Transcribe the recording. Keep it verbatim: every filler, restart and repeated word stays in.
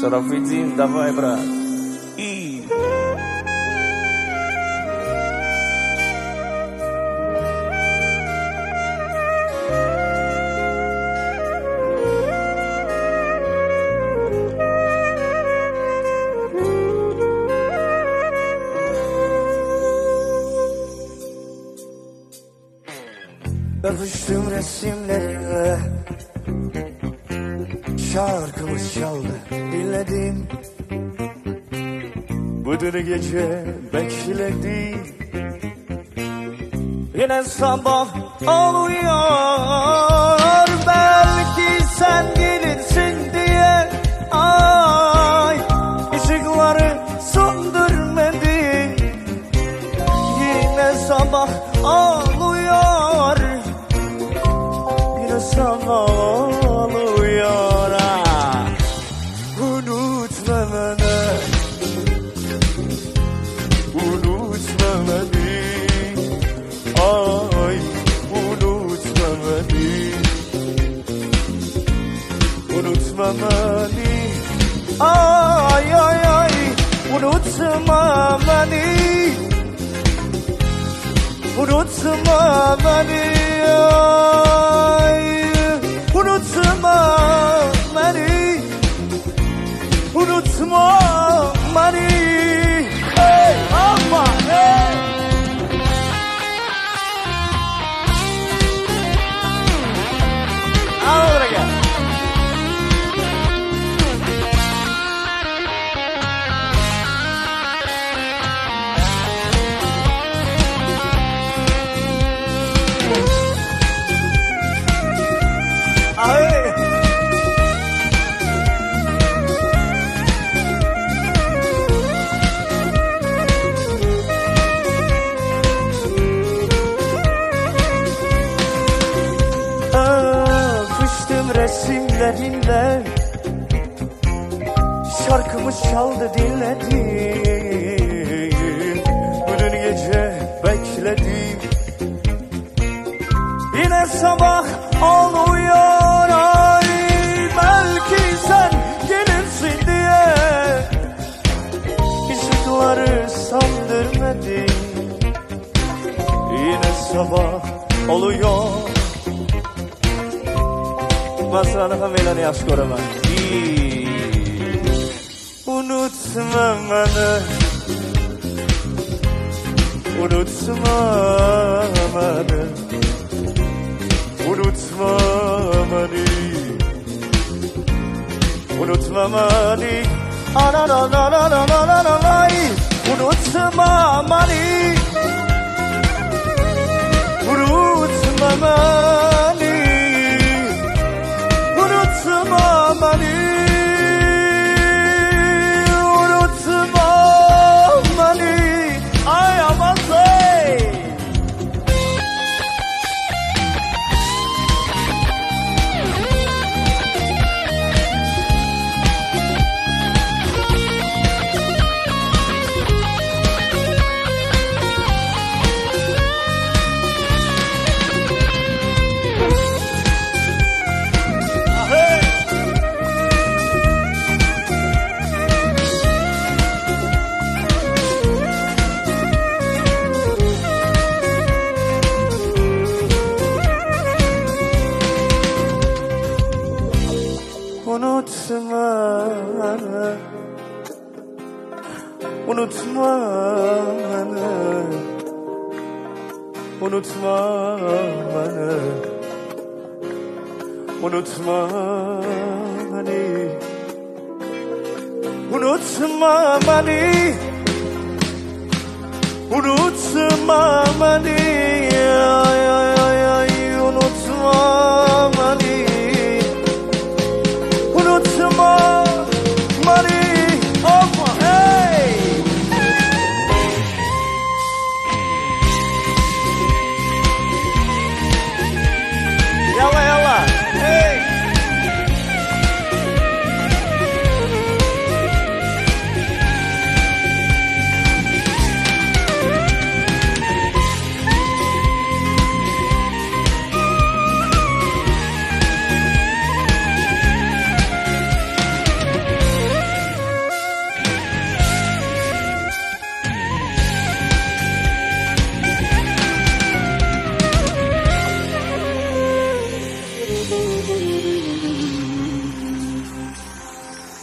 Шарафиддин, давай, брат. И... Öpüştüm resimlerine, şarkımız çaldı, dinledim. Bu dün gece bekledim. Yine sabah oluyor, belki sen gelirsin diye. Ay, ışıkları söndürmedi. Yine sabah oluyor, yine sabah oluyor. Ah, unutma beni, unutma beni. Ay, unutma beni, unutma beni. Ay, ay, ay, unutma beni, unutma beni. Ay, unutma beni, unutma beni. Hey, ama, hey. Ahora ya. Ay. Öpüştüm resimlerinde, şarkımız çaldı dinledim. Bütün gece bekledim. Yine sabah oluyor. Ay, belki sen gelirsin diye. Işıkları söndürmedin. Yine sabah oluyor. Masrana familani aşkora ben. Unutma beni, unutma beni, unutma beni, unutma beni. Ana na na na na na na na na. Unutma beni, unutma beni. Unutma beni, unutma beni. Ay aman say. Unutma beni, unutma beni, unutma beni, unutma beni, unutma beni, unutma beni.